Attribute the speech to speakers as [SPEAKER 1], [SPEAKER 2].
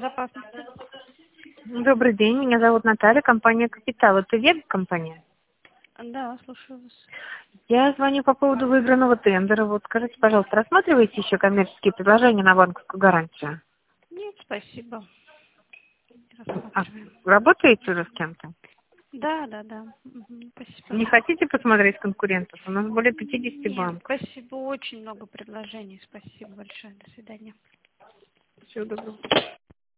[SPEAKER 1] безопасности.
[SPEAKER 2] Добрый день, меня зовут Наталья, компания «Капитал». Это веб-компания?
[SPEAKER 1] Да, слушаю вас.
[SPEAKER 2] Я звоню по поводу выигранного тендера. Вот скажите, пожалуйста, рассматриваете еще коммерческие предложения на банковскую гарантию?
[SPEAKER 1] Нет, спасибо. Не
[SPEAKER 2] А
[SPEAKER 1] рассматриваем.
[SPEAKER 2] работаете уже с кем-то?
[SPEAKER 1] Да. Мгм, спасибо.
[SPEAKER 2] Не хотите посмотреть конкурентов? У нас более 50
[SPEAKER 1] Нет,
[SPEAKER 2] банков.
[SPEAKER 1] спасибо. Очень много предложений. Спасибо большое. До свидания.
[SPEAKER 2] Всего доброго.